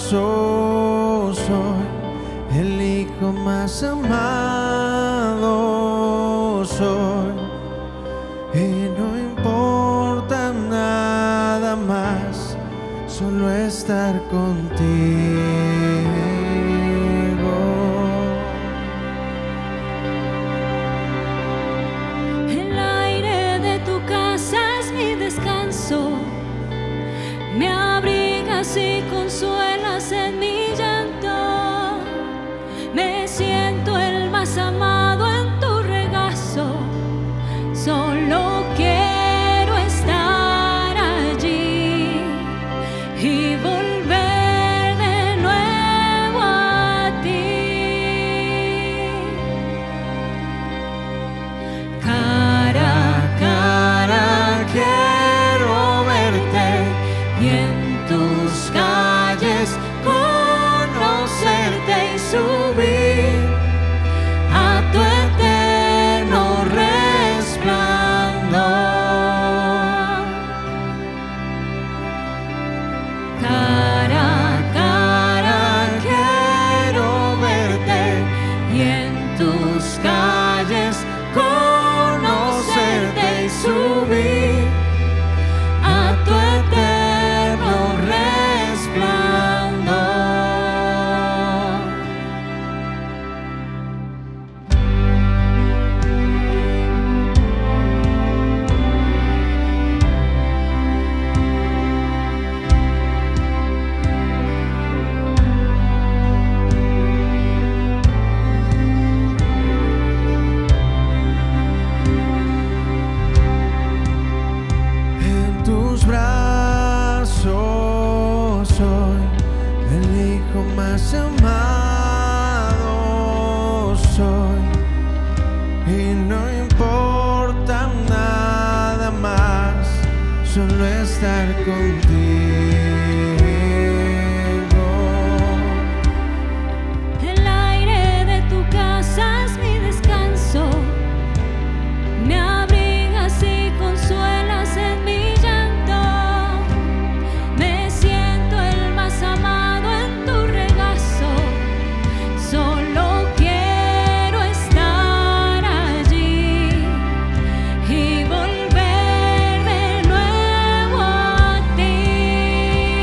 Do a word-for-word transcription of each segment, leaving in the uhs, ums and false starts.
brazos soy el hijo más amado soy, y no importa nada más, solo estar contigo. El aire de tu casa es mi descanso, me abrigas y consuelas en mi llanto. Me siento el más amado en tu regazo, solo quiero estar allí y volver de nuevo a ti. Cara a cara quiero verte y en tus calles conocerte y subir a tu eterno resplandor. Cara a cara quiero verte y en tus calles conocerte y subir a tu eterno resplandor. En tus brazos soy el hijo más amado soy, y no importa nada más, solo estar contigo. El aire de tu casa es mi descanso, me abrigas y consuelas en mi llanto. Me siento el más amado en tu regazo, solo quiero estar allí y volver de nuevo a ti.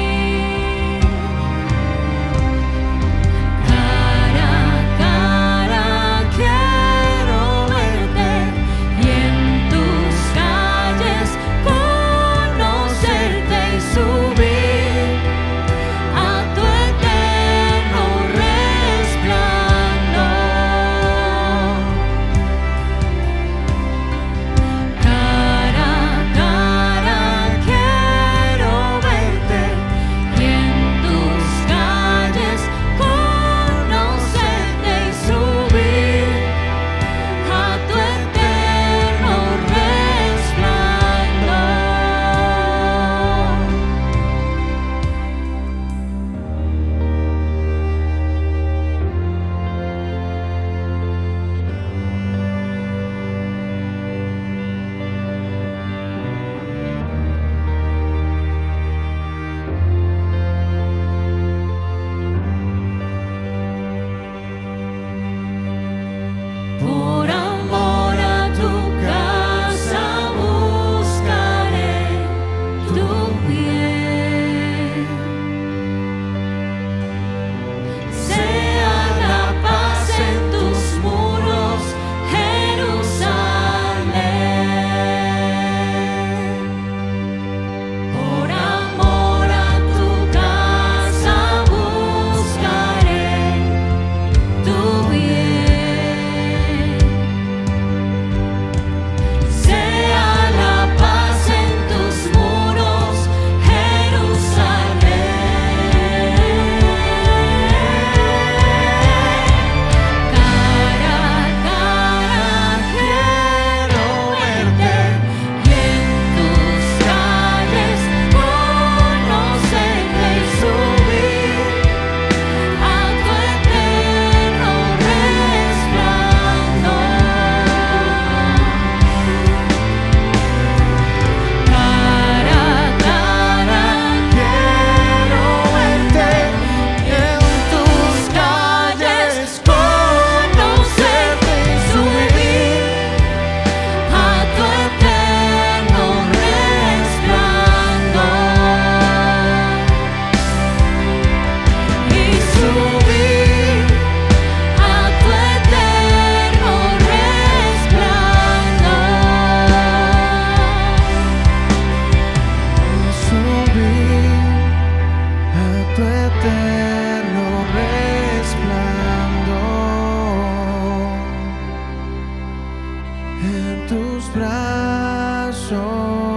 en tus brazos.